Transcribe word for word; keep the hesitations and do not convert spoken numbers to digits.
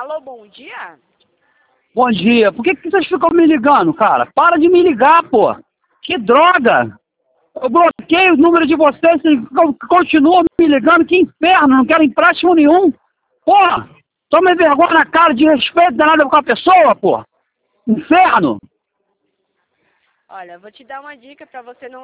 Alô, bom dia? Bom dia. Por que, que vocês ficam me ligando, cara? Para de me ligar, pô. Que droga! Eu bloqueei o número de vocês e continuam me ligando. Que inferno! Não quero empréstimo nenhum. Porra! Toma vergonha na cara, de respeito danado com a pessoa, pô. Inferno! Olha, vou te dar uma dica para você não